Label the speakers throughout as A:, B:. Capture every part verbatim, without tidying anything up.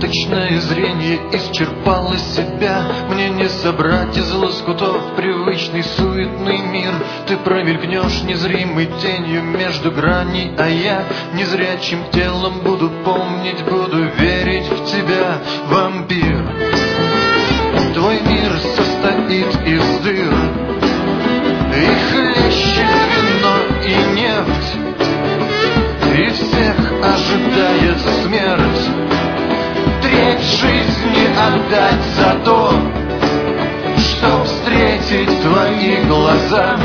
A: Избыточное зрение исчерпало себя. Мне не собрать из лоскутов привычный суетный мир. Ты промелькнешь незримой тенью между граней, а я незрячим телом буду помнить, буду верить в тебя, вампир. Твой мир состоит из дыр, и хлещет вино и нефть, и всех ожидает смерть. Треть жизни отдать за то, чтоб встретить твои глаза.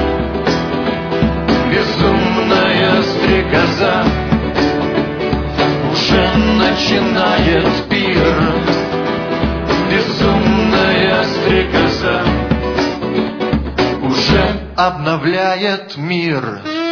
A: Безумная стрекоза уже начинает пир. Безумная стрекоза уже обновляет мир.